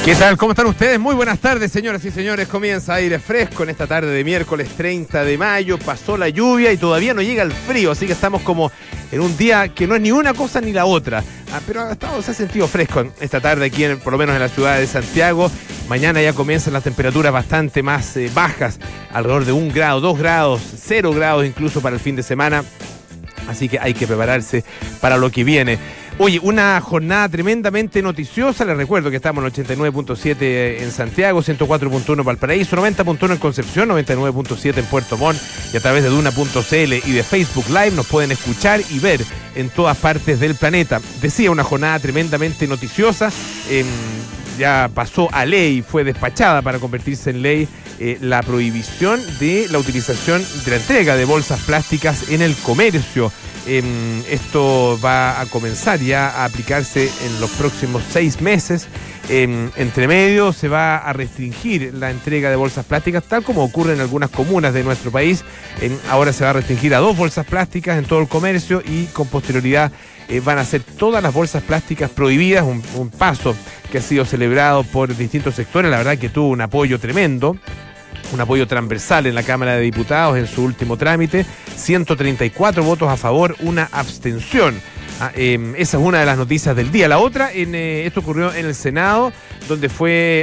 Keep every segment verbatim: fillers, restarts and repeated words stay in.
¿Qué tal? ¿Cómo están ustedes? Muy buenas tardes, señoras y señores. Comienza Aire Fresco en esta tarde de miércoles treinta de mayo. Pasó la lluvia y todavía no llega el frío, así que estamos como en un día que no es ni una cosa ni la otra. Ah, pero ha estado, se ha sentido fresco esta tarde aquí, en, por lo menos en la ciudad de Santiago. Mañana ya comienzan las temperaturas bastante más eh, bajas, alrededor de un grado, dos grados, cero grados incluso para el fin de semana. Así que hay que prepararse para lo que viene. Oye, una jornada tremendamente noticiosa. Les recuerdo que estamos en ochenta y nueve punto siete en Santiago, ciento cuatro punto uno en Valparaíso, noventa punto uno en Concepción, noventa y nueve punto siete en Puerto Montt, y a través de Duna punto c l y de Facebook Live nos pueden escuchar y ver en todas partes del planeta. Decía, una jornada tremendamente noticiosa. Eh, ya pasó a ley, fue despachada para convertirse en ley eh, la prohibición de la utilización de la entrega de bolsas plásticas en el comercio. Eh, esto va a comenzar ya a aplicarse en los próximos seis meses. Eh, entre medio se va a restringir la entrega de bolsas plásticas, tal como ocurre en algunas comunas de nuestro país. Eh, ahora se va a restringir a dos bolsas plásticas en todo el comercio y con posterioridad eh, van a ser todas las bolsas plásticas prohibidas. Un, un paso que ha sido celebrado por distintos sectores, la verdad que tuvo un apoyo tremendo. Un apoyo transversal en la Cámara de Diputados en su último trámite, ciento treinta y cuatro votos a favor, una abstención. Ah, eh, esa es una de las noticias del día. La otra, en, eh, esto ocurrió en el Senado, donde fue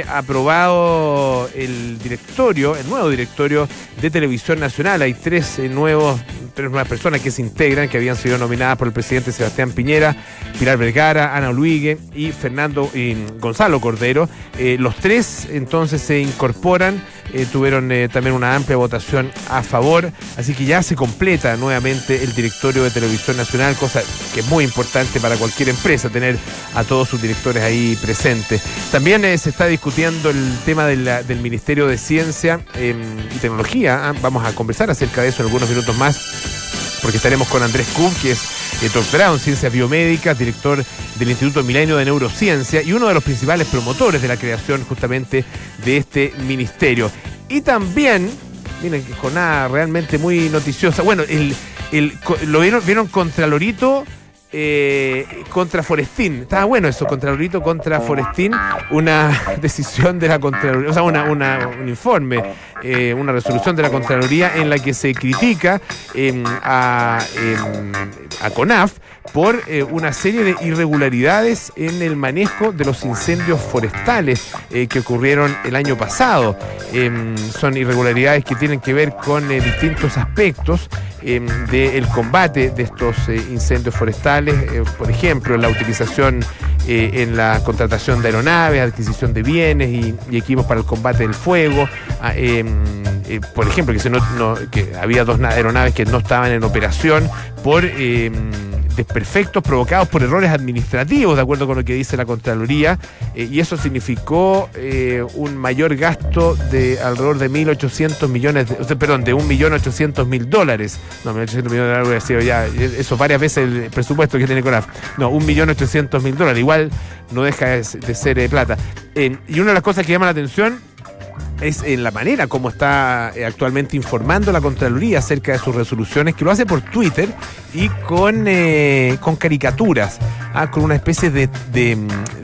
aprobado el directorio, el nuevo directorio de Televisión Nacional. Hay tres eh, nuevos, tres nuevas personas que se integran, que habían sido nominadas por el presidente Sebastián Piñera, Pilar Vergara, Ana Oluigue y Fernando y Gonzalo Cordero. Eh, los tres entonces se incorporan. Eh, tuvieron eh, también una amplia votación a favor, así que ya se completa nuevamente el directorio de Televisión Nacional, cosa que es muy importante para cualquier empresa, tener a todos sus directores ahí presentes. También eh, se está discutiendo el tema de la, del Ministerio de Ciencia eh, y Tecnología. ¿eh? Vamos a conversar acerca de eso en algunos minutos más, porque estaremos con Andrés Kub, que es eh, doctorado en Ciencias Biomédicas, director del Instituto Milenio de Neurociencia y uno de los principales promotores de la creación justamente de este ministerio. Y también, miren, que jornada realmente muy noticiosa. Bueno, el, el, lo vieron, vieron Contralorito eh, contra Forestín. Estaba bueno eso, Contralorito contra Forestín. Una decisión de la Contraloría, o sea, una, una, un informe, eh, una resolución de la Contraloría en la que se critica eh, a, eh, a CONAF por eh, una serie de irregularidades en el manejo de los incendios forestales eh, que ocurrieron el año pasado. Eh, son irregularidades que tienen que ver con eh, distintos aspectos eh, del combate de estos eh, incendios forestales, eh, por ejemplo, la utilización eh, en la contratación de aeronaves, adquisición de bienes y, y equipos para el combate del fuego. Eh, eh, por ejemplo, que, se no, no, que había dos aeronaves que no estaban en operación por Eh, desperfectos provocados por errores administrativos, de acuerdo con lo que dice la Contraloría, eh, y eso significó eh, un mayor gasto de alrededor de mil ochocientos millones, de, o sea, perdón, de un millón ochocientos mil dólares. No, mil ochocientos millones de dólares, sido ya, eso varias veces el presupuesto que tiene CONAF. No, un millón ochocientos mil dólares, igual no deja de ser eh, plata. Eh, y una de las cosas que llama la atención es en la manera como está actualmente informando la Contraloría acerca de sus resoluciones, que lo hace por Twitter y con, eh, con caricaturas, ¿ah? Con una especie de, de,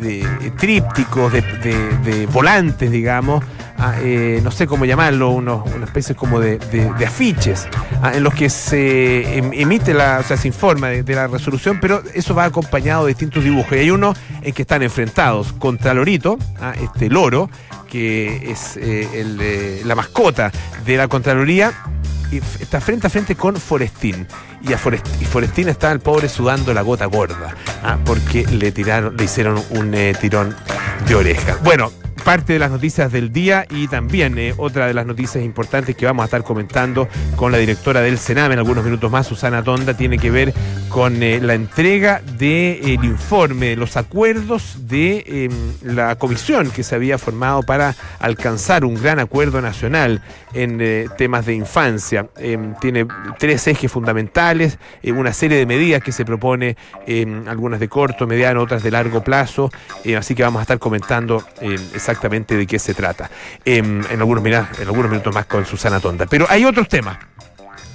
de trípticos, de, de, de volantes, digamos, ¿ah? eh, no sé cómo llamarlo, unos, una especie como de, de, de afiches, ¿ah? En los que se emite, la, o sea, se informa de, de la resolución, pero eso va acompañado de distintos dibujos. Y hay uno en que están enfrentados Contralorito, ¿ah? Este loro, que es eh, el, eh, la mascota de la Contraloría, y está frente a frente con Forestín. Y a Forest, y Forestín está el pobre sudando la gota gorda, ¿ah? Porque le tiraron, le hicieron un eh, tirón de oreja. Bueno, parte de las noticias del día y también eh, otra de las noticias importantes que vamos a estar comentando con la directora del Sename en algunos minutos más, Susana Tonda, tiene que ver con eh, la entrega del informe, los acuerdos de eh, la comisión que se había formado para alcanzar un gran acuerdo nacional en eh, temas de infancia. Eh, tiene tres ejes fundamentales, eh, una serie de medidas que se propone, eh, algunas de corto, mediano, otras de largo plazo, eh, así que vamos a estar comentando eh, exactamente de qué se trata eh, en, algunos, mirá, en algunos minutos más con Susana Tonda. Pero hay otros temas.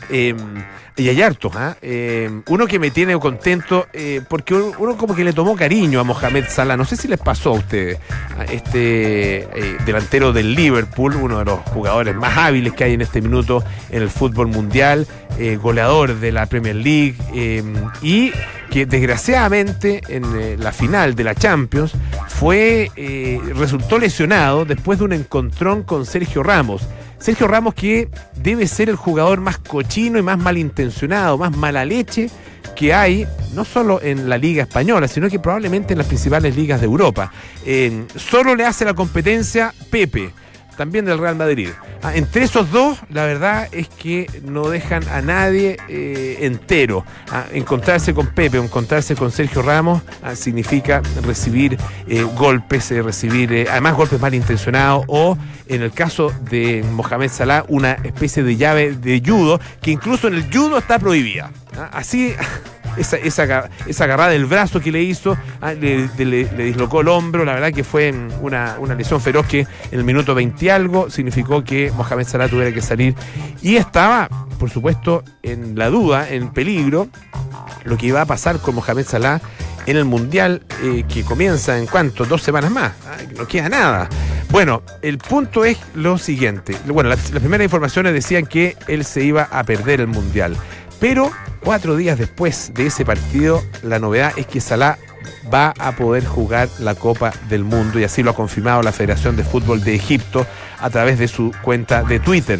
Eh, y hay hartos, ¿ah? ¿eh? Uno que me tiene contento, eh, porque uno como que le tomó cariño a Mohamed Salah. No sé si les pasó a ustedes, a este eh, delantero del Liverpool, uno de los jugadores más hábiles que hay en este minuto en el fútbol mundial, eh, goleador de la Premier League, eh, y que desgraciadamente en eh, la final de la Champions fue eh, resultó lesionado después de un encontrón con Sergio Ramos. Sergio Ramos, que debe ser el jugador más cochino y más malintencionado, más mala leche que hay, no solo en la Liga Española, sino que probablemente en las principales ligas de Europa. Eh, solo le hace la competencia Pepe, también del Real Madrid. Ah, entre esos dos, la verdad es que no dejan a nadie eh, entero. Ah, encontrarse con Pepe o encontrarse con Sergio Ramos ah, significa recibir eh, golpes, eh, recibir eh, además golpes malintencionados, o en el caso de Mohamed Salah, una especie de llave de judo, que incluso en el judo está prohibida. Ah, así... Esa, esa, esa agarrada del brazo que le hizo, ah, le, le, le dislocó el hombro. La verdad que fue una, una lesión feroz que en el minuto veinte algo significó que Mohamed Salah tuviera que salir. Y estaba, por supuesto, en la duda, en peligro, lo que iba a pasar con Mohamed Salah en el Mundial, eh, que comienza en cuánto, dos semanas más. Ah, no queda nada. Bueno, el punto es lo siguiente. Bueno, las, las primeras informaciones decían que él se iba a perder el Mundial. Pero cuatro días después de ese partido, la novedad es que Salah va a poder jugar la Copa del Mundo, y así lo ha confirmado la Federación de Fútbol de Egipto a través de su cuenta de Twitter.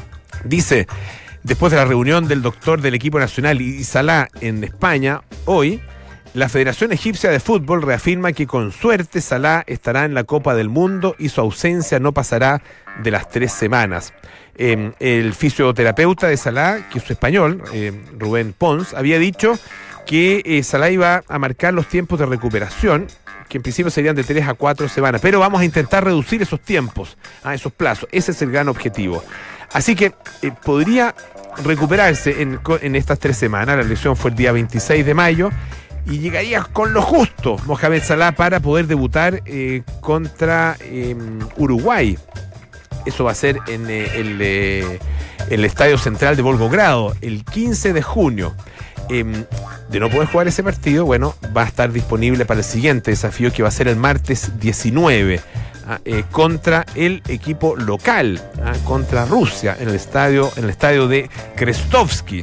Dice, después de la reunión del doctor del equipo nacional y Salah en España, hoy, la Federación Egipcia de Fútbol reafirma que con suerte Salah estará en la Copa del Mundo y su ausencia no pasará de las tres semanas. Eh, el fisioterapeuta de Salah, que es español, eh, Rubén Pons, había dicho que eh, Salah iba a marcar los tiempos de recuperación, que en principio serían de tres a cuatro semanas, pero vamos a intentar reducir esos tiempos, a esos plazos. Ese es el gran objetivo. Así que eh, podría recuperarse en, en estas tres semanas. La lesión fue el día veintiséis de mayo. Y llegaría con lo justo Mohamed Salah para poder debutar eh, contra eh, Uruguay. Eso va a ser en eh, el, eh, el Estadio Central de Volgogrado el quince de junio. Eh, de no poder jugar ese partido, bueno, va a estar disponible para el siguiente desafío, que va a ser el martes diecinueve, ah, eh, contra el equipo local, ah, contra Rusia, en el estadio, en el estadio de Krestovsky.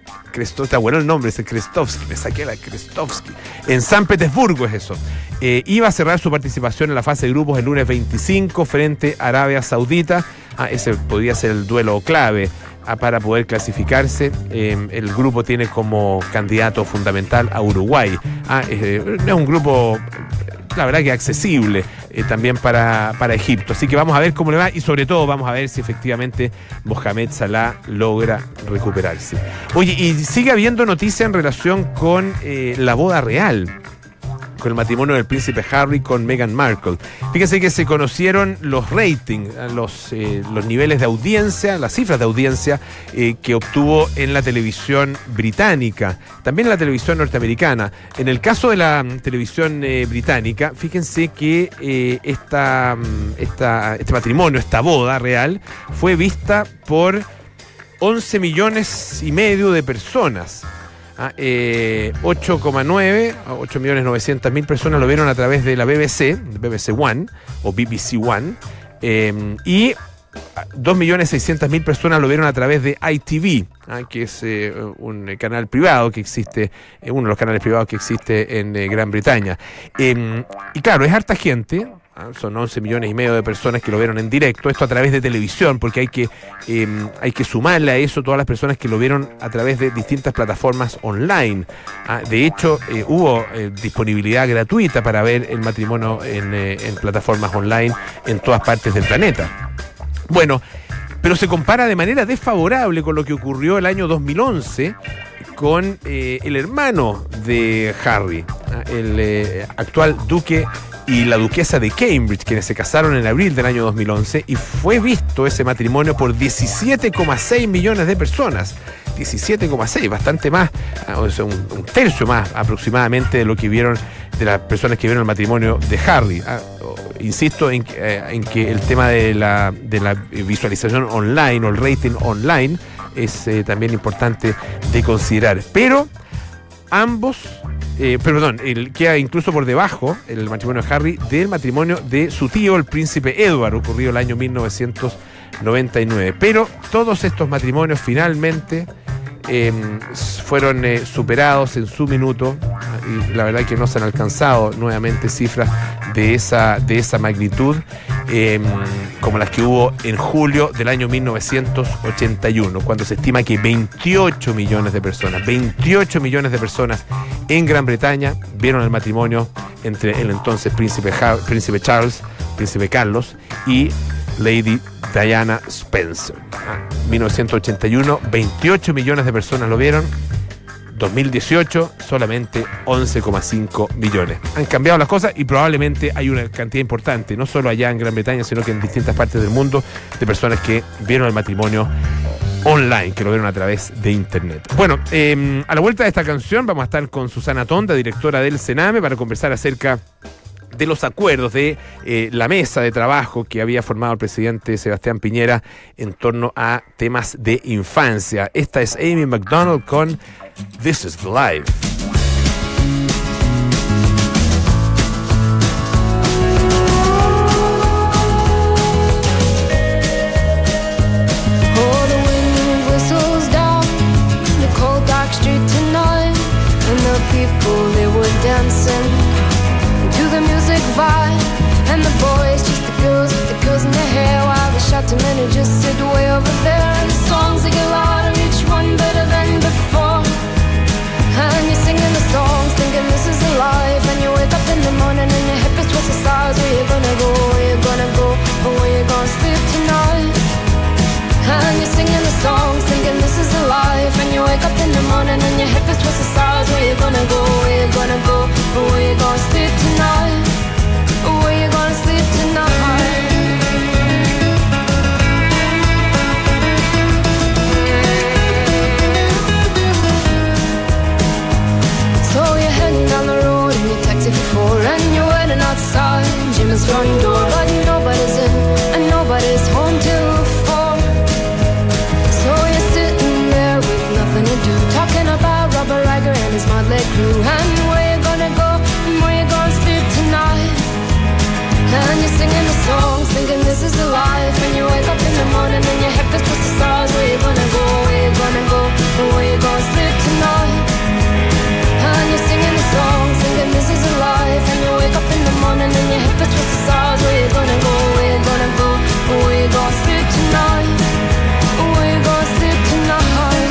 Está bueno el nombre, es el Krestovsky, me saqué la Krestovsky. En San Petersburgo es eso. Eh, iba a cerrar su participación en la fase de grupos el lunes veinticinco frente a Arabia Saudita. Ah, ese podría ser el duelo clave ah, para poder clasificarse. Eh, el grupo tiene como candidato fundamental a Uruguay. Ah, eh, es un grupo, la verdad, que accesible eh, también para, para Egipto. Así que vamos a ver cómo le va, y sobre todo vamos a ver si efectivamente Mohamed Salah logra recuperarse. Oye, y sigue habiendo noticia en relación con eh, la boda real, con el matrimonio del príncipe Harry con Meghan Markle. Fíjense que se conocieron los ratings, los, eh, los niveles de audiencia, las cifras de audiencia eh, que obtuvo en la televisión británica, también en la televisión norteamericana. En el caso de la um, televisión eh, británica, fíjense que eh, esta, esta, este matrimonio, esta boda real, fue vista por once millones y medio de personas. Ah, eh, ocho coma nueve, ocho millones novecientas mil personas lo vieron a través de la B B C, B B C One o B B C One, eh, y dos millones seiscientas mil personas lo vieron a través de I T V, ah, que es eh, un canal privado que existe, eh, uno de los canales privados que existe en eh, Gran Bretaña. Eh, y claro, es harta gente. Son once millones y medio de personas que lo vieron en directo, esto a través de televisión, porque hay que, eh, hay que sumarle a eso todas las personas que lo vieron a través de distintas plataformas online. Ah, de hecho, eh, hubo eh, disponibilidad gratuita para ver el matrimonio en, eh, en plataformas online en todas partes del planeta. Bueno, pero se compara de manera desfavorable con lo que ocurrió el año dos mil once con eh, el hermano de Harry, el eh, actual duque y la duquesa de Cambridge, quienes se casaron en abril del año dos mil once, y fue visto ese matrimonio por diecisiete coma seis millones de personas. diecisiete coma seis, bastante más, o sea, un, un tercio más aproximadamente de lo que vieron, de las personas que vieron el matrimonio de Harry. Ah, insisto en, eh, en que el tema de la, de la visualización online o el rating online es eh, también importante de considerar. Pero ambos, eh, perdón, el, queda incluso por debajo el matrimonio de Harry del matrimonio de su tío, el príncipe Edward, ocurrido el año mil novecientos noventa y nueve. Pero todos estos matrimonios finalmente eh, fueron eh, superados en su minuto, y la verdad que no se han alcanzado nuevamente cifras de esa, de esa magnitud, eh, como las que hubo en julio del año mil novecientos ochenta y uno, cuando se estima que veintiocho millones de personas, veintiocho millones de personas en Gran Bretaña vieron el matrimonio entre el entonces príncipe, ha- príncipe Charles, príncipe Carlos, y Lady Diana Spencer. Ah, mil novecientos ochenta y uno, veintiocho millones de personas lo vieron. dos mil dieciocho, solamente once coma cinco millones. Han cambiado las cosas y probablemente hay una cantidad importante, no solo allá en Gran Bretaña, sino que en distintas partes del mundo, de personas que vieron el matrimonio online, que lo vieron a través de internet. Bueno, eh, a la vuelta de esta canción vamos a estar con Susana Tonda, directora del Sename, para conversar acerca de los acuerdos de eh, la mesa de trabajo que había formado el presidente Sebastián Piñera en torno a temas de infancia. Esta es Amy Macdonald con This is the Life. Oh, the wind whistles down the cold dark street tonight, and the people, they were dancing to the music vibe, and the boys, just the girls with the girls in their hair, while the shouting men who just sit way over there. And the songs they get louder, each one better than before, and you're singing the songs, thinking this is a life. And you wake up in the morning and your hip is twisted sides. Where you gonna go, where you gonna go, or where you gonna sleep tonight? And you're singing the songs, thinking this is a life. And you wake up in the morning and your hip is twisted sides. Where you gonna go, where you gonna go, or where you gonna sleep tonight? Or where you gonna sleep tonight? So you're heading down the road in your taxi for four, and you're waiting outside Jim's front door, but nobody's in and nobody's home till four. So you're sitting there with nothing to do, talking about Robert Riger and his motley crew, and where you gonna go and where you gonna sleep tonight. And you're singing the songs, thinking this is the life. And you wake up in the morning and your head feels twisted the stars. Where you gonna go, where you gonna go, and where you gonna sleep tonight? And you're singing the songs, thinking this is a life. And you wake up in the morning and your head feels twisted the stars. Where you gonna go, where you gonna go, and where you gonna sleep tonight? Where you gonna sleep tonight?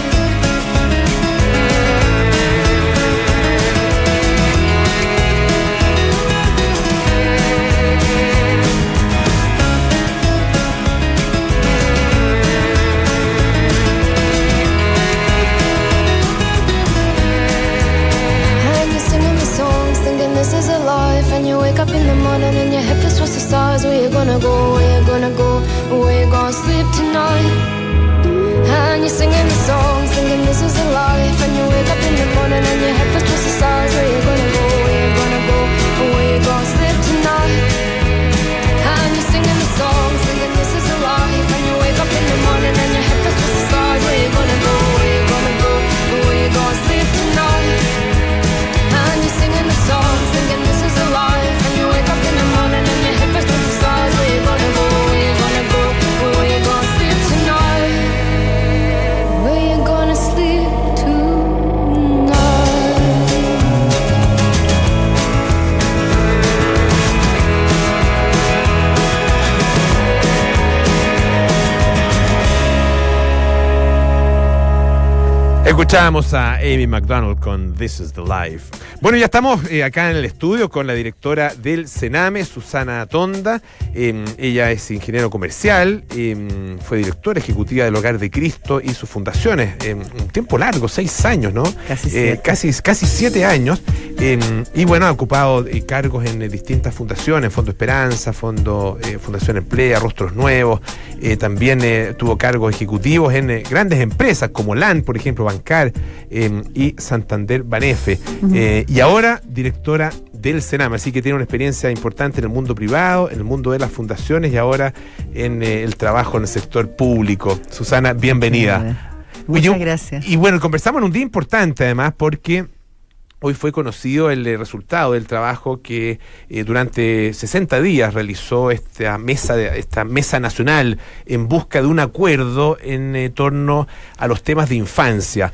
This is a life, and you wake up in the morning and your head feels twisted stars. Where you gonna go, where you gonna go, where you gonna sleep tonight? And you're singing the songs, thinking this is a life. And you wake up in the morning and your head feels twisted stars. Where you gonna go, where you gonna go, where you gonna sleep tonight? And you're singing the songs, thinking this is a life. And you wake up in the morning and your head feels twisted stars. Where you gonna go, where you gonna go, where you gonna sleep tonight? And you're singing the songs, thinking this is a life. And you wake up in the morning and your hip is twisted stars. Where you gonna go, where you gonna go, where you gonna sleep tonight? Where you gonna sleep tonight? Escuchábamos a Amy Macdonald con This is the Life. Bueno, ya estamos eh, acá en el estudio con la directora del Sename, Susana Tonda. Eh, ella es ingeniero comercial, eh, fue directora ejecutiva del Hogar de Cristo y sus fundaciones. Eh, un tiempo largo, seis años, ¿no? Casi siete. Eh, casi, casi siete años. Eh, y bueno, ha ocupado eh, cargos en eh, distintas fundaciones, Fondo Esperanza, Fondo eh, Fundación Emplea, Rostros Nuevos. Eh, también eh, tuvo cargos ejecutivos en eh, grandes empresas como L A N, por ejemplo, Bancar eh, y Santander Banefe. Uh-huh. eh, y ahora directora del Sename, así que tiene una experiencia importante en el mundo privado, en el mundo de las fundaciones y ahora en eh, el trabajo en el sector público. Susana, bienvenida. Muchas Oye, gracias. Y bueno, conversamos en un día importante además porque hoy fue conocido el eh, resultado del trabajo que eh, durante sesenta días realizó esta mesa de, esta mesa nacional en busca de un acuerdo en eh, torno a los temas de infancia.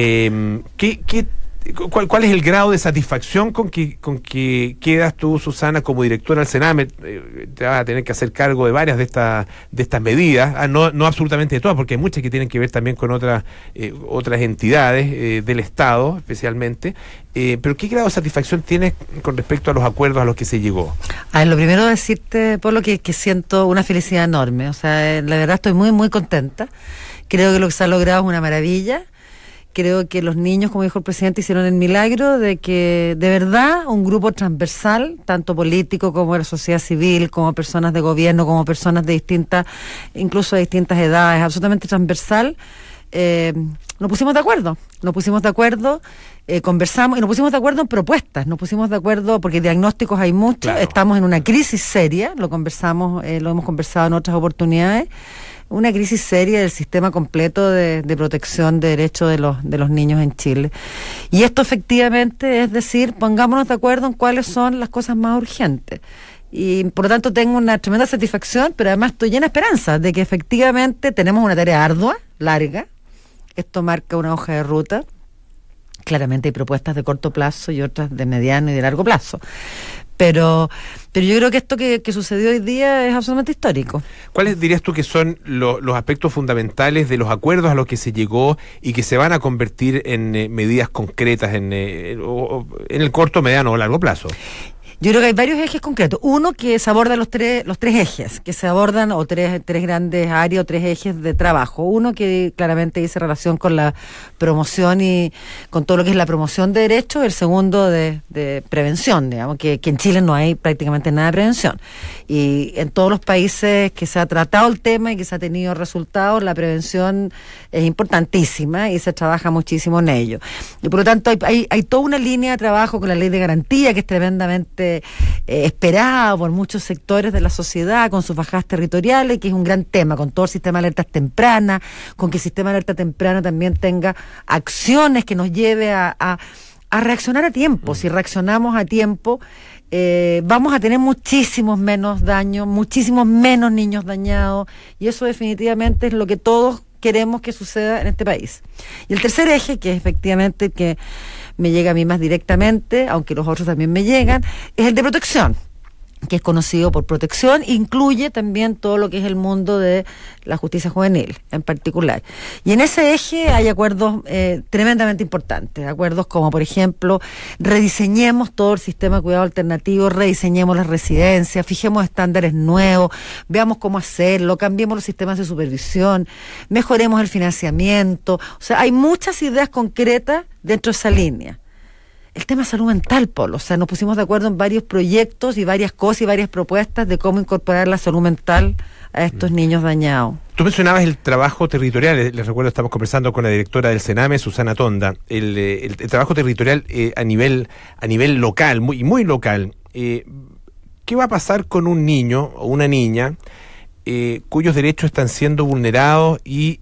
Eh, ¿qué, qué ¿Cuál, ¿Cuál es el grado de satisfacción con que, con que quedas tú, Susana, como directora del Sename? Eh, te vas a tener que hacer cargo de varias de estas de estas medidas, ah, no, no absolutamente de todas, porque hay muchas que tienen que ver también con otras eh, otras entidades eh, del Estado, especialmente. Eh, pero ¿qué grado de satisfacción tienes con respecto a los acuerdos a los que se llegó? A ver, lo primero decirte, Polo, que, que siento una felicidad enorme. O sea, la verdad estoy muy, muy contenta. Creo que lo que se ha logrado es una maravilla. Creo que los niños, como dijo el presidente, hicieron el milagro de que, de verdad, un grupo transversal, tanto político como de la sociedad civil, como personas de gobierno, como personas de distintas, incluso de distintas edades, absolutamente transversal, eh, nos pusimos de acuerdo. Nos pusimos de acuerdo, eh, conversamos y nos pusimos de acuerdo en propuestas. Nos pusimos de acuerdo porque diagnósticos hay muchos. Claro. Estamos en una crisis seria, lo conversamos, eh, lo hemos conversado en otras oportunidades. Una crisis seria del sistema completo de, de protección de derechos de los, de los niños en Chile. Y esto efectivamente es decir, pongámonos de acuerdo en cuáles son las cosas más urgentes. Y por lo tanto tengo una tremenda satisfacción, pero además estoy llena de esperanza de que efectivamente tenemos una tarea ardua, larga. Esto marca una hoja de ruta. Claramente hay propuestas de corto plazo y otras de mediano y de largo plazo. Pero, pero yo creo que esto que, que sucedió hoy día es absolutamente histórico. ¿Cuáles dirías tú que son lo, los aspectos fundamentales de los acuerdos a los que se llegó y que se van a convertir en eh, medidas concretas en, eh, o, en el corto, mediano o largo plazo? Yo creo que hay varios ejes concretos. Uno, que se aborda los tres, los tres ejes, que se abordan, o tres, tres grandes áreas o tres ejes de trabajo. Uno que claramente dice relación con la promoción y con todo lo que es la promoción de derechos. El segundo de, de prevención, digamos, que, que en Chile no hay prácticamente nada de prevención. Y en todos los países que se ha tratado el tema y que se ha tenido resultados, la prevención es importantísima y se trabaja muchísimo en ello. Y por lo tanto hay, hay, hay toda una línea de trabajo con la ley de garantía que es tremendamente Eh, esperado por muchos sectores de la sociedad, con sus bajadas territoriales, que es un gran tema, con todo el sistema de alertas tempranas, con que el sistema de alerta temprana también tenga acciones que nos lleve a, a, a reaccionar a tiempo. Mm. Si reaccionamos a tiempo, eh, vamos a tener muchísimos menos daños, muchísimos menos niños dañados, y eso definitivamente es lo que todos queremos que suceda en este país. Y el tercer eje, que es efectivamente que me llega a mí más directamente, aunque los otros también me llegan, es el de protección, que es conocido por protección, incluye también todo lo que es el mundo de la justicia juvenil en particular. Y en ese eje hay acuerdos eh, tremendamente importantes, acuerdos como, por ejemplo, rediseñemos todo el sistema de cuidado alternativo, rediseñemos las residencias, fijemos estándares nuevos, veamos cómo hacerlo, cambiemos los sistemas de supervisión, mejoremos el financiamiento. O sea, hay muchas ideas concretas dentro de esa línea. El tema de salud mental, Polo, o sea, nos pusimos de acuerdo en varios proyectos y varias cosas y varias propuestas de cómo incorporar la salud mental a estos niños dañados. Tú mencionabas el trabajo territorial, les recuerdo, estamos conversando con la directora del Sename, Susana Tonda, el, el, el trabajo territorial eh, a nivel a nivel local, muy muy local. Eh, ¿Qué va a pasar con un niño o una niña eh, cuyos derechos están siendo vulnerados y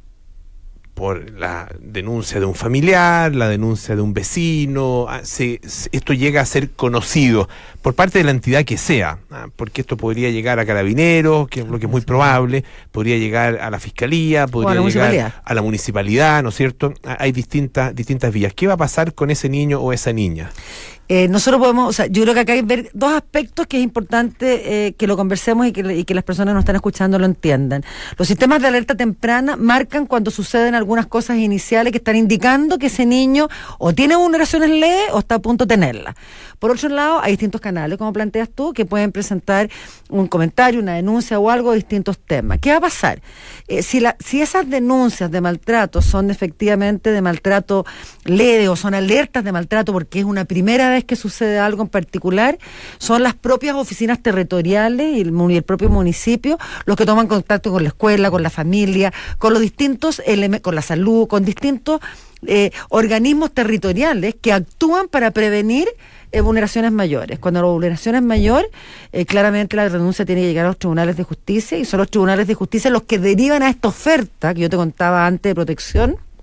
por la denuncia de un familiar, la denuncia de un vecino, se, se, esto llega a ser conocido por parte de la entidad que sea, ¿ah? Porque esto podría llegar a Carabineros, que es lo que es muy probable, podría llegar a la Fiscalía, podría o a llegar a la municipalidad, ¿no es cierto? Hay distintas distintas vías. ¿Qué va a pasar con ese niño o esa niña? Eh, nosotros podemos, o sea, yo creo que acá hay ver dos aspectos que es importante eh, que lo conversemos y que, y que las personas que nos están escuchando lo entiendan. Los sistemas de alerta temprana marcan cuando suceden algunas cosas iniciales que están indicando que ese niño o tiene vulneraciones leves o está a punto de tenerlas. Por otro lado, hay distintos canales, como planteas tú, que pueden presentar un comentario, una denuncia o algo de distintos temas. ¿Qué va a pasar? Eh, si, la, si esas denuncias de maltrato son efectivamente de maltrato leve o son alertas de maltrato porque es una primera vez que sucede algo en particular, son las propias oficinas territoriales y el, y el propio municipio los que toman contacto con la escuela, con la familia, con los distintos elementos, con la salud, con distintos eh, organismos territoriales que actúan para prevenir Eh, vulneraciones mayores. Cuando la vulneración es mayor, eh, claramente la denuncia tiene que llegar a los tribunales de justicia y son los tribunales de justicia los que derivan a esta oferta que yo te contaba antes de protección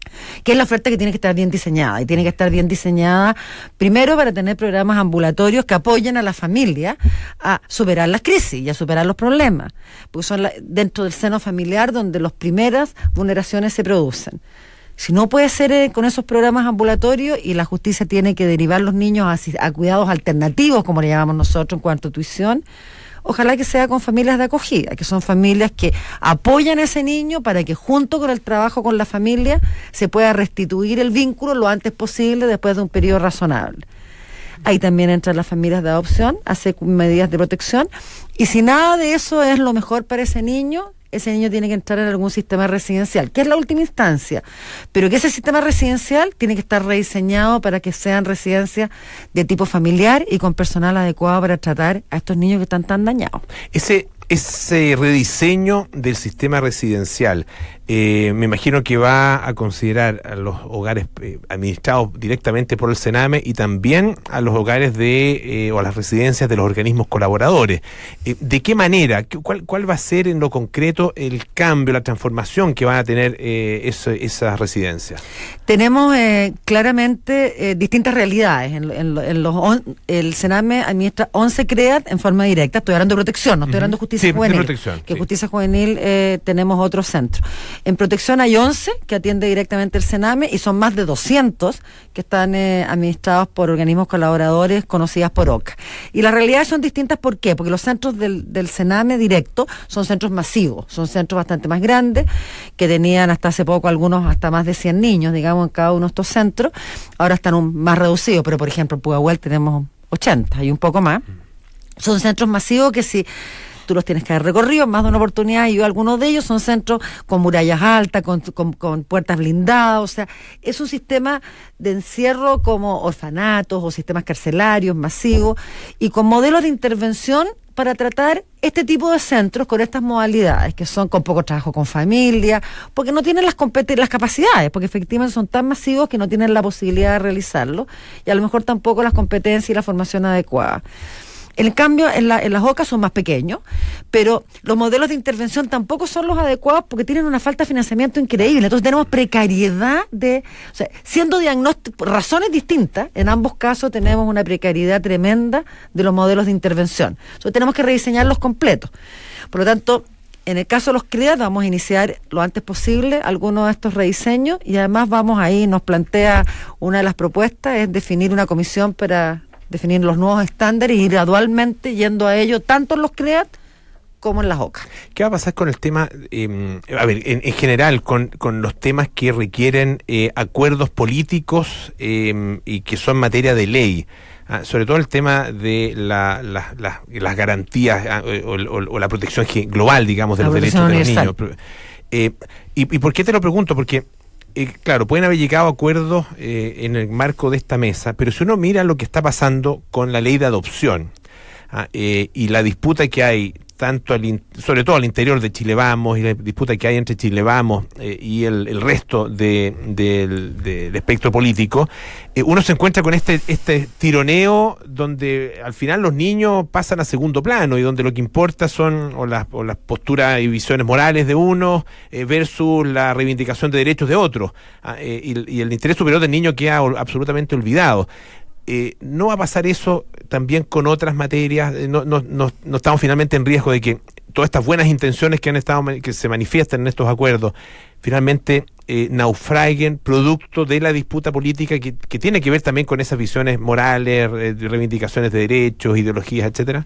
que es la oferta que tiene que estar bien diseñada, y tiene que estar bien diseñada primero para tener programas ambulatorios que apoyen a la familia a superar las crisis y a superar los problemas, porque son la, dentro del seno familiar donde las primeras vulneraciones se producen. Si no puede ser eh, con esos programas ambulatorios, y la justicia tiene que derivar los niños a, a cuidados alternativos, como le llamamos nosotros en cuanto a tuición, ojalá que sea con familias de acogida, que son familias que apoyan a ese niño para que junto con el trabajo con la familia se pueda restituir el vínculo lo antes posible después de un periodo razonable. Ahí también entran las familias de adopción, hace medidas de protección, y si nada de eso es lo mejor para ese niño, ese niño tiene que entrar en algún sistema residencial, que es la última instancia, pero que ese sistema residencial tiene que estar rediseñado para que sean residencias de tipo familiar y con personal adecuado para tratar a estos niños que están tan dañados. Ese, ese rediseño del sistema residencial, eh, me imagino que va a considerar a los hogares eh, administrados directamente por el Sename y también a los hogares de eh, o a las residencias de los organismos colaboradores. Eh, ¿De qué manera? ¿Cuál, ¿Cuál va a ser en lo concreto el cambio, la transformación que van a tener eh, eso, esas residencias? Tenemos eh, claramente eh, distintas realidades. En, en, en los on, el Sename administra once C R E A T en forma directa. Estoy hablando de protección, no estoy hablando de justicia sí, juvenil. De protección, que sí. Justicia juvenil eh, tenemos otro centro. En protección hay once que atiende directamente el Sename, y son más de doscientos que están eh, administrados por organismos colaboradores conocidas por O C A. Y las realidades son distintas, ¿por qué? Porque los centros del, del Sename directo son centros masivos, son centros bastante más grandes, que tenían hasta hace poco algunos hasta más de cien niños, digamos, en cada uno de estos centros. Ahora están un, más reducidos, pero por ejemplo en Pudahuel tenemos ochenta y un poco más. Son centros masivos que si tú los tienes que haber recorrido en más de una oportunidad, y yo algunos de ellos son centros con murallas altas, con, con, con puertas blindadas, o sea, es un sistema de encierro como orfanatos o sistemas carcelarios masivos, y con modelos de intervención para tratar este tipo de centros con estas modalidades, que son con poco trabajo con familia, porque no tienen las competen- las capacidades, porque efectivamente son tan masivos que no tienen la posibilidad de realizarlo, y a lo mejor tampoco las competencias y la formación adecuada. En cambio, en, la, en las O C A son más pequeños, pero los modelos de intervención tampoco son los adecuados porque tienen una falta de financiamiento increíble. Entonces tenemos precariedad de... O sea, siendo diagnósticos, razones distintas, en ambos casos tenemos una precariedad tremenda de los modelos de intervención. Entonces tenemos que rediseñarlos completos. Por lo tanto, en el caso de los C R E A T vamos a iniciar lo antes posible algunos de estos rediseños, y además vamos ahí, nos plantea una de las propuestas, es definir una comisión para definir los nuevos estándares y gradualmente yendo a ello tanto en los C R E A T como en las O C A. ¿Qué va a pasar con el tema, eh, a ver, en, en general, con, con los temas que requieren eh, acuerdos políticos eh, y que son materia de ley? Ah, sobre todo el tema de la, la, la, las garantías ah, o, o, o la protección global, digamos, de la los derechos universal. de los niños. Eh, y, ¿Y por qué te lo pregunto? Porque Eh, claro, pueden haber llegado a acuerdos eh, en el marco de esta mesa, pero si uno mira lo que está pasando con la ley de adopción ah, eh, y la disputa que hay, tanto al in, sobre todo al interior de Chile Vamos, y la disputa que hay entre Chile Vamos eh, y el, el resto de, de, de, del espectro político, eh, uno se encuentra con este, este tironeo donde al final los niños pasan a segundo plano y donde lo que importa son o las, o las posturas y visiones morales de uno eh, versus la reivindicación de derechos de otros, ah, eh, y, y el interés superior del niño queda absolutamente olvidado. Eh, ¿No va a pasar eso también con otras materias? No, no, no, no estamos finalmente en riesgo de que todas estas buenas intenciones que han estado que se manifiestan en estos acuerdos finalmente eh, naufraguen producto de la disputa política que, que tiene que ver también con esas visiones morales, eh, reivindicaciones de derechos, ideologías, etcétera?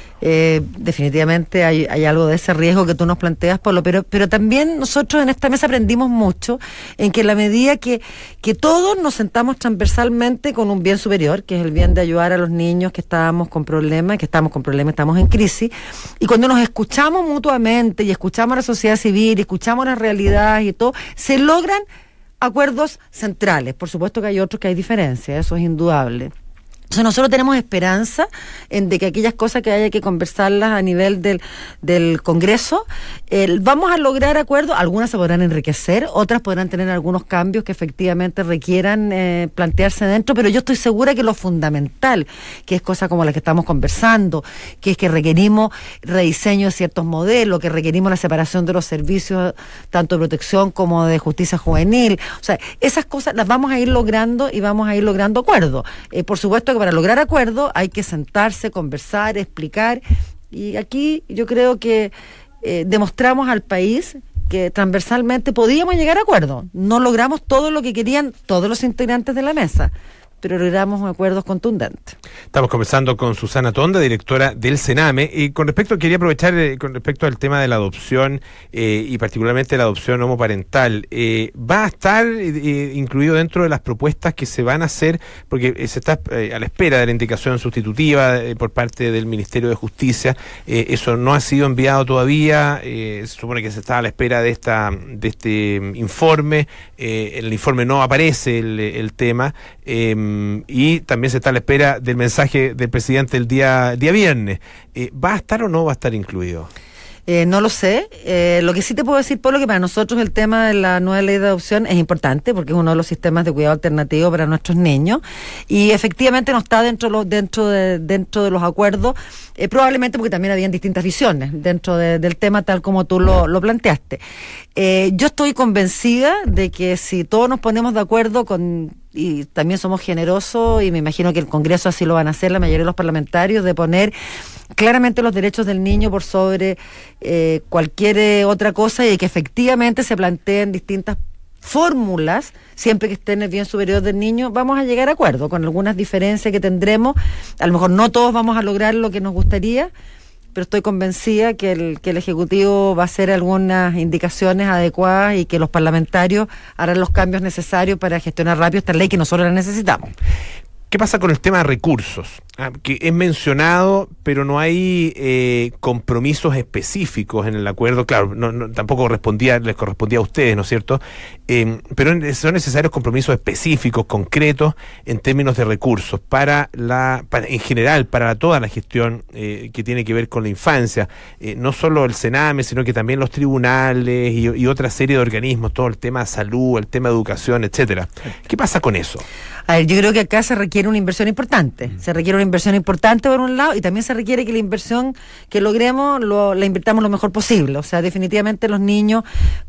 Eh, definitivamente hay, hay algo de ese riesgo que tú nos planteas, Pablo, pero, pero también nosotros en esta mesa aprendimos mucho en que en la medida que, que todos nos sentamos transversalmente con un bien superior, que es el bien de ayudar a los niños que estábamos con problemas, que estamos con problemas, estamos en crisis, y cuando nos escuchamos mutuamente y escuchamos a la sociedad civil y escuchamos las realidades y todo, se logran acuerdos centrales. Por supuesto que hay otros que hay diferencias, eso es indudable. Entonces nosotros tenemos esperanza en de que aquellas cosas que haya que conversarlas a nivel del, del Congreso, eh, vamos a lograr acuerdos, algunas se podrán enriquecer, otras podrán tener algunos cambios que efectivamente requieran eh, plantearse dentro, pero yo estoy segura que lo fundamental, que es cosa como la que estamos conversando, que es que requerimos rediseño de ciertos modelos, que requerimos la separación de los servicios, tanto de protección como de justicia juvenil, o sea, esas cosas las vamos a ir logrando y vamos a ir logrando acuerdos. Eh, por supuesto que para lograr acuerdos hay que sentarse, conversar, explicar, y aquí yo creo que eh, demostramos al país que transversalmente podíamos llegar a acuerdos. No logramos todo lo que querían todos los integrantes de la mesa, pero logramos acuerdos contundentes. Estamos conversando con Susana Tonda, directora del Sename, y con respecto, quería aprovechar eh, con respecto al tema de la adopción eh, y particularmente la adopción homoparental. Eh, ¿Va a estar eh, incluido dentro de las propuestas que se van a hacer? Porque eh, se está eh, a la espera de la indicación sustitutiva eh, por parte del Ministerio de Justicia. Eh, eso no ha sido enviado todavía. Eh, se supone que se está a la espera de esta de este informe. Eh, en el informe no aparece el, el tema. Eh, y también se está a la espera del mensaje del presidente el día, día viernes. Eh, ¿Va a estar o no va a estar incluido? Eh, no lo sé. Eh, lo que sí te puedo decir, Pablo, que para nosotros el tema de la nueva ley de adopción es importante porque es uno de los sistemas de cuidado alternativo para nuestros niños y efectivamente no está dentro, lo, dentro, de, dentro de los acuerdos, eh, probablemente porque también habían distintas visiones dentro de, del tema tal como tú lo, lo planteaste. Eh, yo estoy convencida de que si todos nos ponemos de acuerdo con y también somos generosos y me imagino que el Congreso así lo van a hacer, la mayoría de los parlamentarios, de poner claramente los derechos del niño por sobre eh, cualquier eh, otra cosa y que efectivamente se planteen distintas fórmulas, siempre que estén en el bien superior del niño, vamos a llegar a acuerdo con algunas diferencias que tendremos. A lo mejor no todos vamos a lograr lo que nos gustaría, pero estoy convencida que el, que el Ejecutivo va a hacer algunas indicaciones adecuadas y que los parlamentarios harán los cambios necesarios para gestionar rápido esta ley que nosotros la necesitamos. ¿Qué pasa con el tema de recursos? Ah, que es mencionado, pero no hay eh, compromisos específicos en el acuerdo. Claro, no, no, tampoco correspondía, les correspondía a ustedes, ¿no es cierto? Eh, pero son necesarios compromisos específicos, concretos, en términos de recursos, para la, para, en general, para toda la gestión eh, que tiene que ver con la infancia. Eh, no solo el Sename, sino que también los tribunales y, y otra serie de organismos, todo el tema de salud, el tema de educación, etcétera. ¿Qué pasa con eso? A ver, yo creo que acá se requiere una inversión importante. Se requiere una inversión importante por un lado y también se requiere que la inversión que logremos lo, la invirtamos lo mejor posible. O sea, definitivamente los niños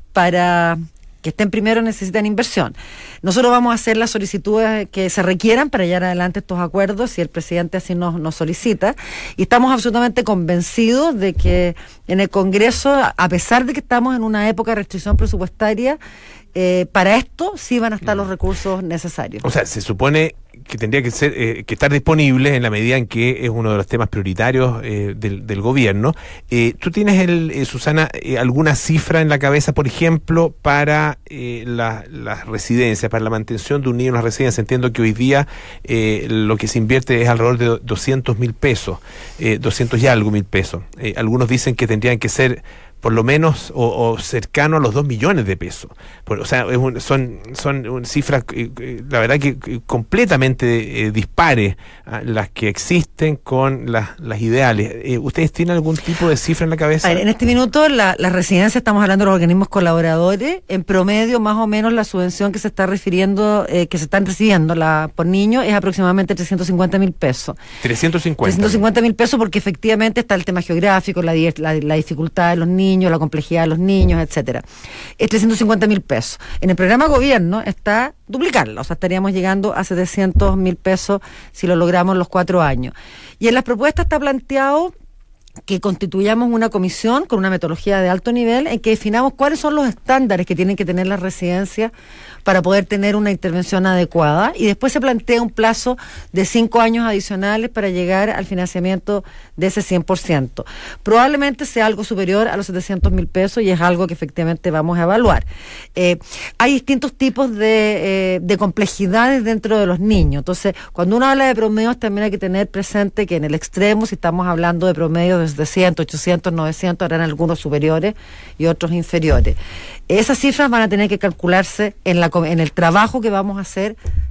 para que estén primero necesitan inversión. Nosotros vamos a hacer las solicitudes que se requieran para llevar adelante estos acuerdos si el presidente así nos, nos solicita y estamos absolutamente convencidos de que en el Congreso, a pesar de que estamos en una época de restricción presupuestaria, Eh, para esto sí van a estar los recursos necesarios. O sea, se supone que tendría que ser eh, que estar disponibles en la medida en que es uno de los temas prioritarios eh, del, del gobierno. Eh, ¿Tú tienes, el, eh, Susana, eh, alguna cifra en la cabeza, por ejemplo, para eh, la, las residencias, para la mantención de un niño en las residencias? Entiendo que hoy día eh, lo que se invierte es alrededor de doscientos mil pesos, eh, doscientos y algo mil pesos. Eh, algunos dicen que tendrían que ser por lo menos o, o cercano a los dos millones de pesos. Por, o sea, es un, son son cifras, eh, eh, la verdad que eh, completamente eh, dispares a las que existen con las, las ideales. Eh, ¿Ustedes tienen algún tipo de cifra en la cabeza? A ver, en este minuto la, la residencia, estamos hablando de los organismos colaboradores, en promedio más o menos la subvención que se está refiriendo, eh, que se están recibiendo la, por niño es aproximadamente trescientos cincuenta mil pesos. trescientos cincuenta. trescientos cincuenta mil pesos porque efectivamente está el tema geográfico, la, la, la dificultad de los niños, la complejidad de los niños, etcétera. Es trescientos cincuenta mil pesos. En el programa gobierno está duplicarlo, o sea, estaríamos llegando a setecientos mil pesos si lo logramos los cuatro años. Y en las propuestas está planteado que constituyamos una comisión con una metodología de alto nivel en que definamos cuáles son los estándares que tienen que tener las residencias para poder tener una intervención adecuada y después se plantea un plazo de cinco años adicionales para llegar al financiamiento de ese cien por ciento. Probablemente sea algo superior a los setecientos mil pesos y es algo que efectivamente vamos a evaluar. Eh, hay distintos tipos de, eh, de complejidades dentro de los niños. Entonces, cuando uno habla de promedios también hay que tener presente que en el extremo, si estamos hablando de promedios de setecientos, ochocientos, novecientos, habrán algunos superiores y otros inferiores. Esas cifras van a tener que calcularse en, la, en el trabajo que vamos a hacer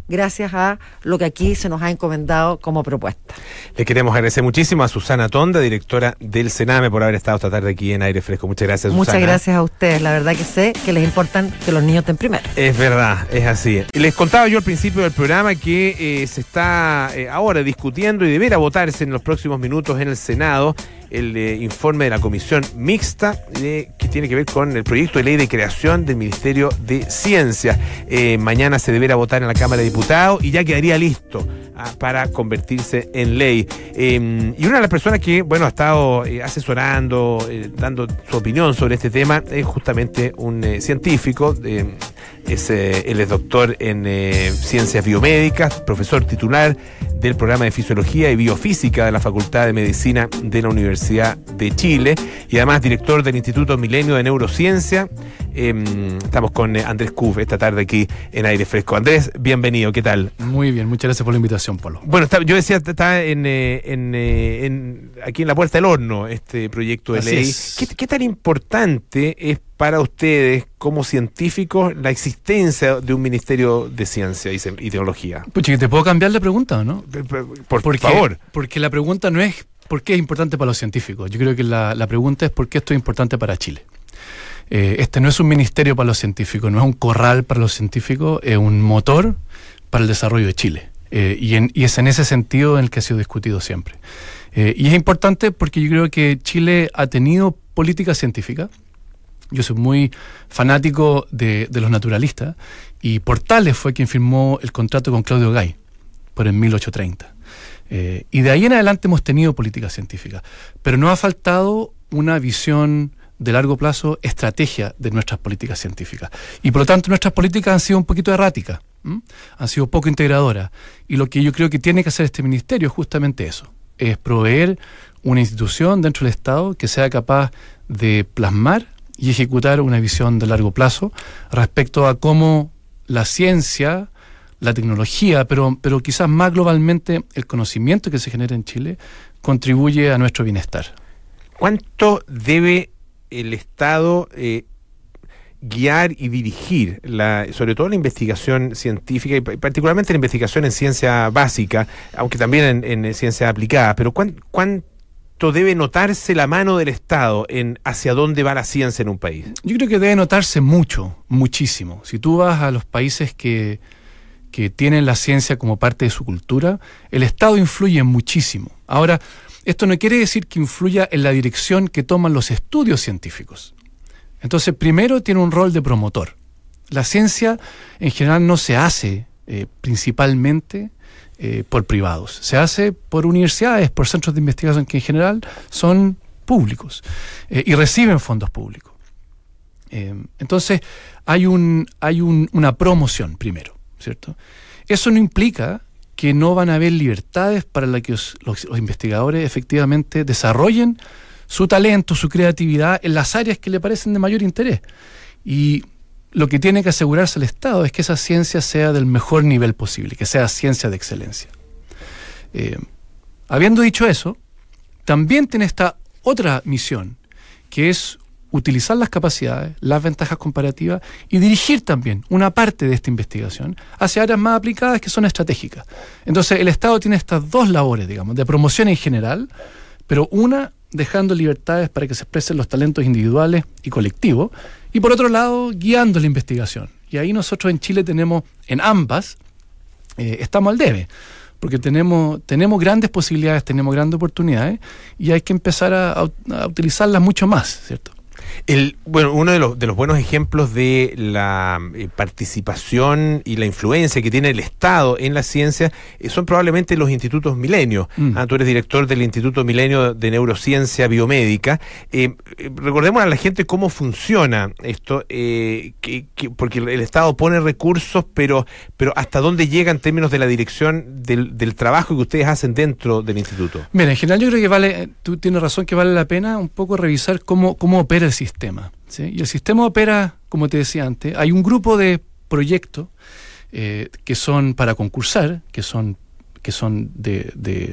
gracias a lo que aquí se nos ha encomendado como propuesta. Le queremos agradecer muchísimo a Susana Tonda, directora del Sename, por haber estado esta tarde aquí en Aire Fresco. Muchas gracias, Susana. Muchas gracias a ustedes. La verdad que sé que les importan que los niños estén primero. Es verdad, es así. Les contaba yo al principio del programa que eh, se está eh, ahora discutiendo y deberá votarse en los próximos minutos en el Senado el eh, informe de la comisión mixta eh, que tiene que ver con el proyecto de ley de creación del Ministerio de Ciencia. Eh, mañana se deberá votar en la Cámara de Diputados y ya quedaría listo ah, para convertirse en ley. Eh, y una de las personas que, bueno, ha estado eh, asesorando, eh, dando su opinión sobre este tema, es justamente un eh, científico. Eh, es, eh, él es doctor en eh, ciencias biomédicas, profesor titular del programa de Fisiología y Biofísica de la Facultad de Medicina de la Universidad de Chile y además director del Instituto Milenio de Neurociencia. Eh, estamos con eh, Andrés Kuf esta tarde aquí en Aire Fresco. Andrés, bienvenido, ¿qué tal? Muy bien, muchas gracias por la invitación, Polo. Bueno, está, yo decía, está en, eh, en, eh, en, aquí en la puerta del horno este proyecto de Así ley. es. ¿Qué, ¿Qué tan importante es para ustedes como científicos la existencia de un Ministerio de Ciencia y, y Tecnología? Pucha, ¿te puedo cambiar la pregunta o no? Por porque, favor. Porque la pregunta no es por qué es importante para los científicos. Yo creo que la, la pregunta es por qué esto es importante para Chile. Eh, este no es un ministerio para los científicos, no es un corral para los científicos, es un motor para el desarrollo de Chile. Eh, y, en, y es en ese sentido en el que ha sido discutido siempre. Eh, y es importante porque yo creo que Chile ha tenido política científica. Yo soy muy fanático de, de los naturalistas y Portales fue quien firmó el contrato con Claudio Gay por el mil ochocientos treinta. Eh, y de ahí en adelante hemos tenido política científica, pero nos ha faltado una visión de largo plazo, estrategia de nuestras políticas científicas. Y por lo tanto nuestras políticas han sido un poquito erráticas, ¿m? Han sido poco integradoras. Y lo que yo creo que tiene que hacer este ministerio es justamente eso, es proveer una institución dentro del Estado que sea capaz de plasmar y ejecutar una visión de largo plazo respecto a cómo la ciencia, la tecnología, pero, pero quizás más globalmente el conocimiento que se genera en Chile contribuye a nuestro bienestar. ¿Cuánto debe el Estado eh, guiar y dirigir, la, sobre todo la investigación científica y particularmente la investigación en ciencia básica, aunque también en, en ciencia aplicada, pero ¿cuán, cuánto debe notarse la mano del Estado en hacia dónde va la ciencia en un país? Yo creo que debe notarse mucho, muchísimo. Si tú vas a los países que, que tienen la ciencia como parte de su cultura, el Estado influye muchísimo. Ahora, esto no quiere decir que influya en la dirección que toman los estudios científicos. Entonces, primero tiene un rol de promotor. La ciencia en general no se hace eh, principalmente eh, por privados. Se hace por universidades, por centros de investigación que en general son públicos eh, y reciben fondos públicos. Eh, entonces, hay, un, hay un, una promoción primero, ¿cierto? Eso no implica que no van a haber libertades para la que los, los, los investigadores efectivamente desarrollen su talento, su creatividad en las áreas que le parecen de mayor interés. Y lo que tiene que asegurarse el Estado es que esa ciencia sea del mejor nivel posible, que sea ciencia de excelencia. Eh, habiendo dicho eso, también tiene esta otra misión, que es utilizar las capacidades, las ventajas comparativas y dirigir también una parte de esta investigación hacia áreas más aplicadas que son estratégicas. Entonces el Estado tiene estas dos labores, digamos, de promoción en general, pero una dejando libertades para que se expresen los talentos individuales y colectivos, y por otro lado guiando la investigación. Y ahí nosotros en Chile tenemos, en ambas, eh, estamos al debe, porque tenemos, tenemos grandes posibilidades, tenemos grandes oportunidades, y hay que empezar a, a, a utilizarlas mucho más, ¿cierto? El, bueno, uno de los, de los buenos ejemplos de la eh, participación y la influencia que tiene el Estado en la ciencia eh, son probablemente los institutos Milenio. Mm. Ah, tú eres director del Instituto Milenio de Neurociencia Biomédica. Eh, eh, recordemos a la gente cómo funciona esto, eh, que, que, porque el Estado pone recursos, pero, pero hasta dónde llega en términos de la dirección del, del trabajo que ustedes hacen dentro del instituto. Mira, en general yo creo que vale, tú tienes razón que vale la pena un poco revisar cómo, cómo opera el sistema, ¿sí? Y el sistema opera, como te decía antes, hay un grupo de proyectos eh, que son para concursar, que son, que son de, de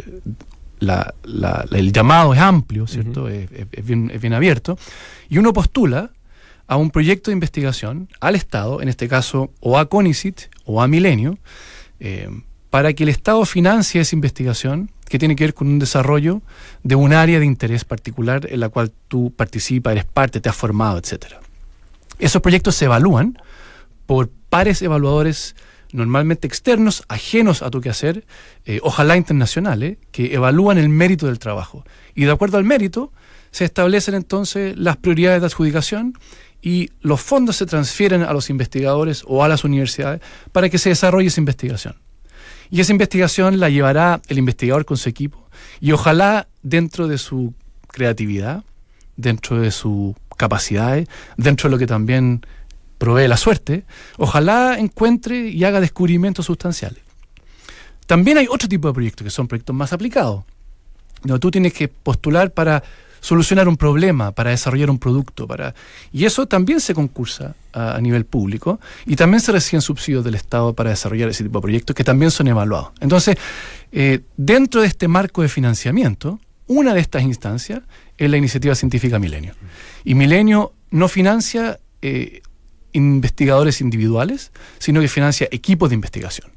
la, la, el llamado es amplio, ¿cierto? Uh-huh. es, es, es, bien, es bien abierto, y uno postula a un proyecto de investigación al Estado, en este caso o a CONICIT o a Milenio, eh, para que el Estado financie esa investigación que tiene que ver con un desarrollo de un área de interés particular en la cual tú participas, eres parte, te has formado, etcétera. Esos proyectos se evalúan por pares evaluadores normalmente externos, ajenos a tu quehacer, eh, ojalá internacionales, que evalúan el mérito del trabajo. Y de acuerdo al mérito, se establecen entonces las prioridades de adjudicación y los fondos se transfieren a los investigadores o a las universidades para que se desarrolle esa investigación. Y esa investigación la llevará el investigador con su equipo y ojalá dentro de su creatividad, dentro de sus capacidades, dentro de lo que también provee la suerte, ojalá encuentre y haga descubrimientos sustanciales. También hay otro tipo de proyectos que son proyectos más aplicados, donde tú tienes que postular para solucionar un problema, para desarrollar un producto, para y eso también se concursa a, a nivel público y también se reciben subsidios del Estado para desarrollar ese tipo de proyectos que también son evaluados. Entonces, eh, dentro de este marco de financiamiento, una de estas instancias es la iniciativa científica Milenio. Y Milenio no financia eh, investigadores individuales, sino que financia equipos de investigación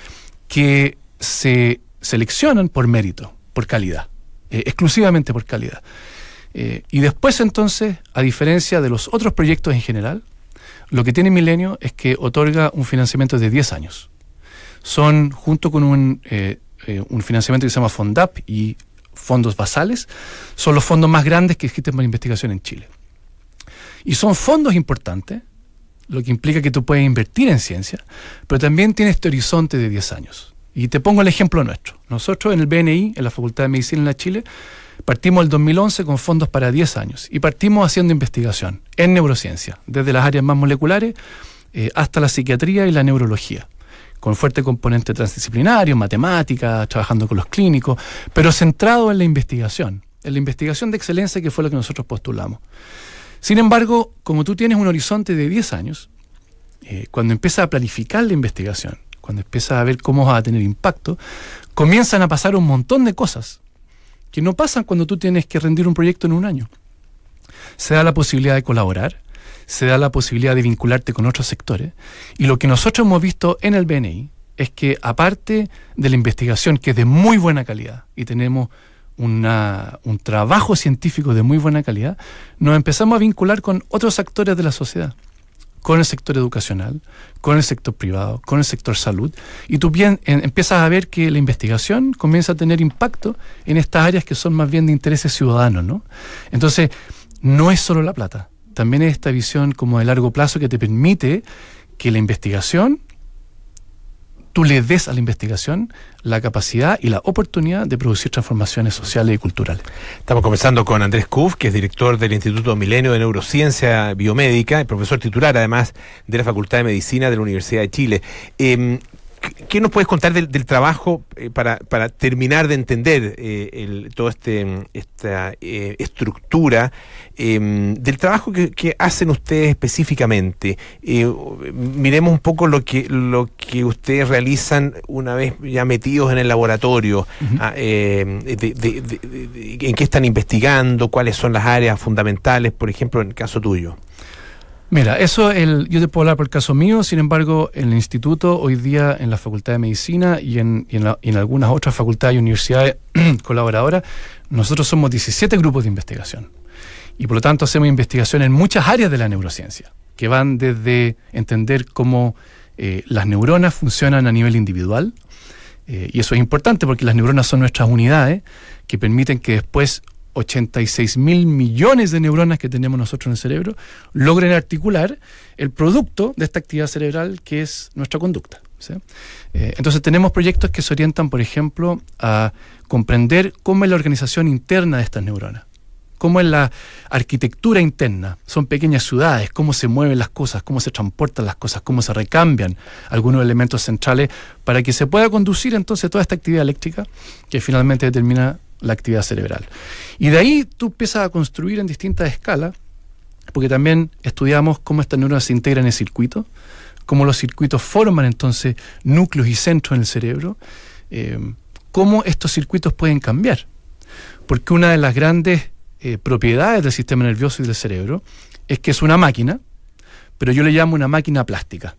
que se seleccionan por mérito, por calidad, eh, exclusivamente por calidad. Eh, y después entonces, a diferencia de los otros proyectos en general, lo que tiene Milenio es que otorga un financiamiento de diez años. Son, junto con un, eh, eh, un financiamiento que se llama FONDAP y fondos basales, son los fondos más grandes que existen para investigación en Chile. Y son fondos importantes, lo que implica que tú puedes invertir en ciencia, pero también tiene este horizonte de diez años. Y te pongo el ejemplo nuestro. Nosotros en el B N I, en la Facultad de Medicina en la Chile, partimos el dos mil once con fondos para diez años y partimos haciendo investigación en neurociencia, desde las áreas más moleculares eh, hasta la psiquiatría y la neurología, con fuerte componente transdisciplinario, matemática, trabajando con los clínicos, pero centrado en la investigación, en la investigación de excelencia que fue lo que nosotros postulamos. Sin embargo, como tú tienes un horizonte de diez años, eh, cuando empiezas a planificar la investigación, cuando empiezas a ver cómo va a tener impacto, comienzan a pasar un montón de cosas que no pasan cuando tú tienes que rendir un proyecto en un año. Se da la posibilidad de colaborar, se da la posibilidad de vincularte con otros sectores, y lo que nosotros hemos visto en el B N I es que aparte de la investigación, que es de muy buena calidad, y tenemos una, un trabajo científico de muy buena calidad, nos empezamos a vincular con otros actores de la sociedad, con el sector educacional, con el sector privado, con el sector salud, y tú bien, en, empiezas a ver que la investigación comienza a tener impacto en estas áreas que son más bien de intereses ciudadanos, ¿no? Entonces, no es solo la plata, también es esta visión como de largo plazo que te permite que la investigación, tú le des a la investigación la capacidad y la oportunidad de producir transformaciones sociales y culturales. Estamos conversando con Andrés Kuf, que es director del Instituto Milenio de Neurociencia Biomédica y profesor titular, además, de la Facultad de Medicina de la Universidad de Chile. Eh, ¿Qué nos puedes contar del, del trabajo eh, para, para terminar de entender eh, el, toda este, esta eh, estructura eh, del trabajo que, que hacen ustedes específicamente? Eh, miremos un poco lo que, lo que ustedes realizan una vez ya metidos en el laboratorio, uh-huh. ah, eh, de, de, de, de, de, en qué están investigando, cuáles son las áreas fundamentales, por ejemplo, en el caso tuyo. Mira, eso el, yo te puedo hablar por el caso mío, sin embargo, en el instituto, hoy día en la Facultad de Medicina y en, y en, la, y en algunas otras facultades y universidades colaboradoras, nosotros somos diecisiete grupos de investigación. Y por lo tanto hacemos investigación en muchas áreas de la neurociencia, que van desde entender cómo eh, las neuronas funcionan a nivel individual, eh, y eso es importante porque las neuronas son nuestras unidades que permiten que después ochenta y seis mil millones de neuronas que tenemos nosotros en el cerebro logren articular el producto de esta actividad cerebral que es nuestra conducta, ¿sí? Eh, entonces tenemos proyectos que se orientan, por ejemplo, a comprender cómo es la organización interna de estas neuronas, cómo es la arquitectura interna, son pequeñas ciudades, cómo se mueven las cosas, cómo se transportan las cosas, cómo se recambian algunos elementos centrales para que se pueda conducir entonces toda esta actividad eléctrica que finalmente determina la actividad cerebral. Y de ahí tú empiezas a construir en distintas escalas, porque también estudiamos cómo estas neuronas se integran en el circuito, cómo los circuitos forman entonces núcleos y centros en el cerebro, eh, cómo estos circuitos pueden cambiar. Porque una de las grandes eh, propiedades del sistema nervioso y del cerebro es que es una máquina, pero yo le llamo una máquina plástica.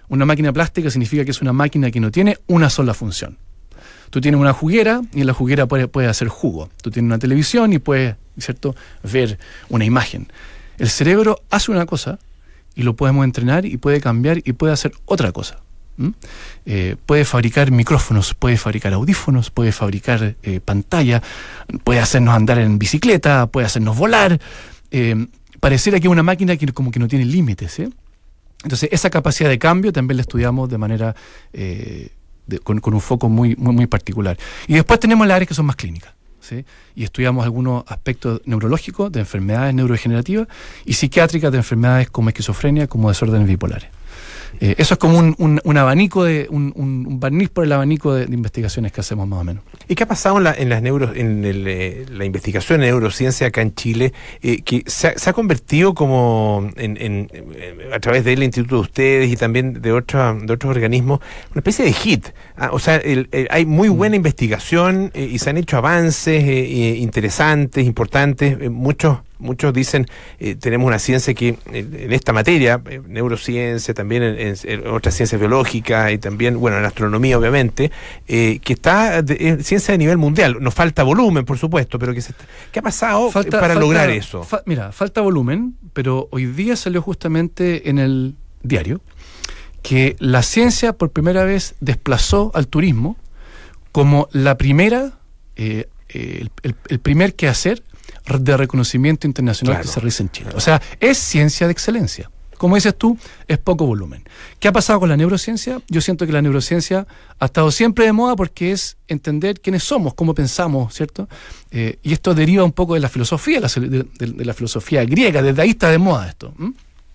Una máquina plástica significa que es una máquina que no tiene una sola función. Tú tienes una juguera y en la juguera puedes puede hacer jugo. Tú tienes una televisión y puedes, ¿cierto?, ver una imagen. El cerebro hace una cosa y lo podemos entrenar y puede cambiar y puede hacer otra cosa. ¿Mm? Eh, puede fabricar micrófonos, puede fabricar audífonos, puede fabricar eh, pantalla, puede hacernos andar en bicicleta, puede hacernos volar. Eh, pareciera que es una máquina que como que no tiene límites, ¿eh? Entonces esa capacidad de cambio también la estudiamos de manera eh, de, con, con un foco muy, muy, muy particular. Y después tenemos las áreas que son más clínicas, ¿sí? Y estudiamos algunos aspectos neurológicos de enfermedades neurodegenerativas y psiquiátricas de enfermedades como esquizofrenia, como desórdenes bipolares. Eh, eso es como un, un, un abanico de un, un, un barniz por el abanico de, de investigaciones que hacemos más o menos. ¿Y qué ha pasado en la, en las neuro, en el, eh, la investigación en neurociencia acá en Chile, eh, que se ha, se ha convertido como en, en, en, a través del instituto de ustedes y también de, otra, de otros organismos, una especie de hit? Ah, o sea, el, el, hay muy buena investigación eh, y se han hecho avances eh, eh, interesantes, importantes, eh, muchos Muchos dicen, eh, tenemos una ciencia que en, en esta materia, eh, neurociencia, también en, en, en otras ciencias biológicas y también, bueno, en astronomía obviamente, eh, que está de, en ciencia de nivel mundial. Nos falta volumen, por supuesto, pero que se está, ¿qué ha pasado falta, para falta, lograr eso? Fa, mira, falta volumen, pero hoy día salió justamente en el diario que la ciencia por primera vez desplazó al turismo como la primera, eh, eh, el, el, el primer quehacer de reconocimiento internacional, claro, que se realiza en Chile. Claro. O sea, es ciencia de excelencia. Como dices tú, es poco volumen. ¿Qué ha pasado con la neurociencia? Yo siento que la neurociencia ha estado siempre de moda porque es entender quiénes somos, cómo pensamos, ¿cierto? Eh, y esto deriva un poco de la filosofía, de, de, de la filosofía griega, desde ahí está de moda esto. ¿Mm?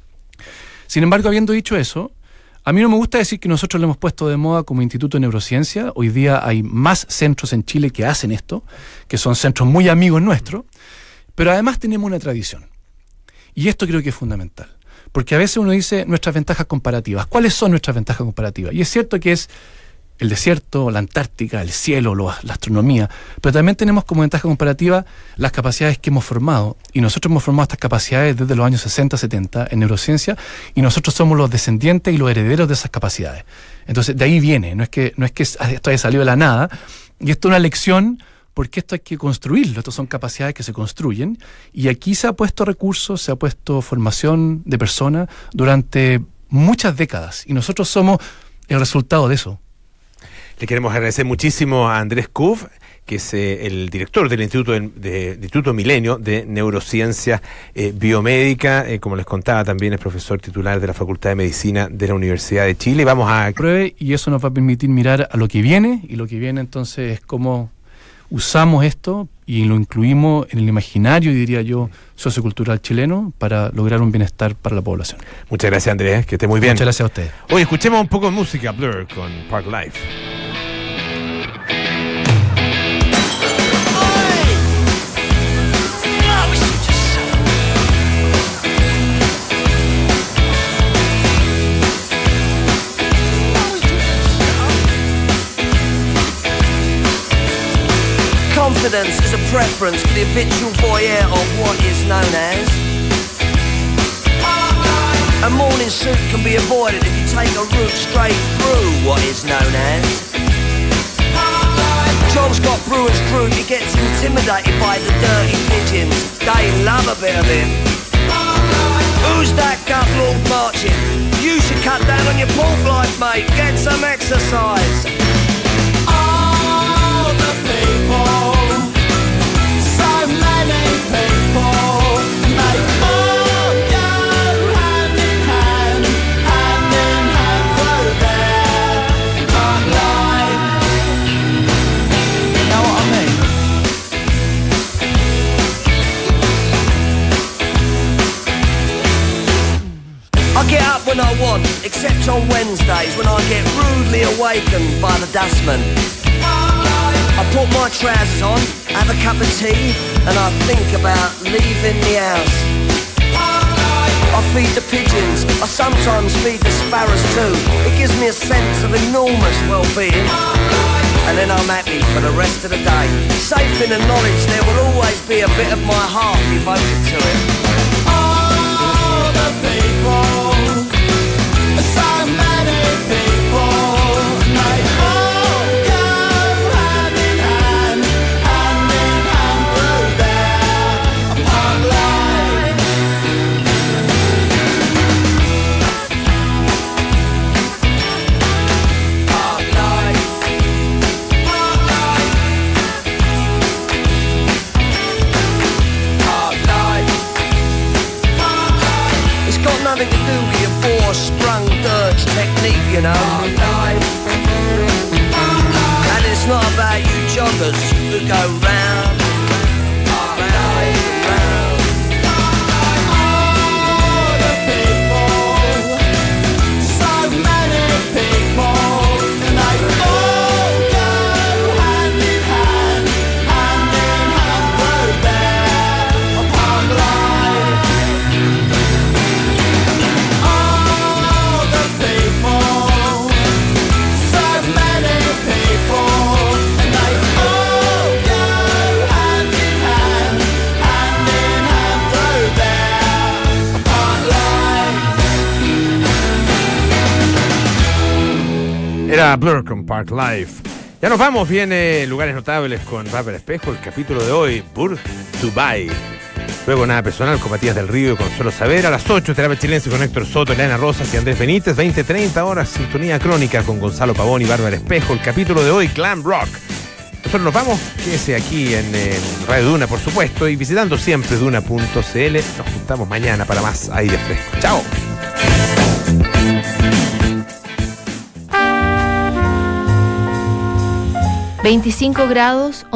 Sin embargo, habiendo dicho eso, a mí no me gusta decir que nosotros lo hemos puesto de moda como Instituto de Neurociencia. Hoy día hay más centros en Chile que hacen esto, que son centros muy amigos nuestros, pero además tenemos una tradición. Y esto creo que es fundamental. Porque a veces uno dice nuestras ventajas comparativas. ¿Cuáles son nuestras ventajas comparativas? Y es cierto que es el desierto, la Antártica, el cielo, lo, la astronomía, pero también tenemos como ventaja comparativa las capacidades que hemos formado. Y nosotros hemos formado estas capacidades desde los años sesenta, setenta en neurociencia, y nosotros somos los descendientes y los herederos de esas capacidades. Entonces, de ahí viene, no es que, no es que esto haya salido de la nada, y esto es una lección, porque esto hay que construirlo, estas son capacidades que se construyen, y aquí se ha puesto recursos, se ha puesto formación de personas durante muchas décadas, y nosotros somos el resultado de eso. Le queremos agradecer muchísimo a Andrés Kuf, que es eh, el director del Instituto, de, de, de Instituto Milenio de Neurociencia eh, Biomédica. Eh, como les contaba, también es profesor titular de la Facultad de Medicina de la Universidad de Chile. Vamos a... Pruebe, y eso nos va a permitir mirar a lo que viene, y lo que viene entonces es cómo usamos esto y lo incluimos en el imaginario, diría yo, sociocultural chileno para lograr un bienestar para la población. Muchas gracias, Andrés, que esté muy bien. Muchas gracias a ustedes. Hoy escuchemos un poco de música, Blur con Park Life. Confidence is a preference for the habitual voyeur of what is known as. A morning suit can be avoided if you take a route straight through what is known as. John's got Brewer's crew, he gets intimidated by the dirty pigeons. They love a bit of him. Who's that gut lord marching? You should cut down on your pork life, mate. Get some exercise. All the people. I get up when I want, except on Wednesdays when I get rudely awakened by the dustman. I put my trousers on, have a cup of tea, and I think about leaving the house. I feed the pigeons, I sometimes feed the sparrows too. It gives me a sense of enormous well-being. And then I'm happy for the rest of the day, safe in the knowledge there will always be a bit of my heart devoted to it. All the people, so many rivers that go round, round, round. All the people, so many people, and they all go hand in hand, hand in hand through their park life. All the people, so many people, and they all go hand in hand, hand in hand through their park life. Era Blur con Park Life. Ya nos vamos, viene Lugares Notables con Bárbara Espejo, el capítulo de hoy, Burj Dubai. Luego Nada Personal con Matías del Río y Consuelo Saavedra. A las ocho, Terapia Chilense con Héctor Soto, Elena Rosas y Andrés Benítez. veinte treinta horas, Sintonía Crónica con Gonzalo Pavón y Bárbara Espejo. El capítulo de hoy, Glam Rock. Nosotros nos vamos, quédese aquí en, en Radio Duna, por supuesto, y visitando siempre duna punto c l. Nos juntamos mañana para más aire fresco. ¡Chao! veinticinco grados.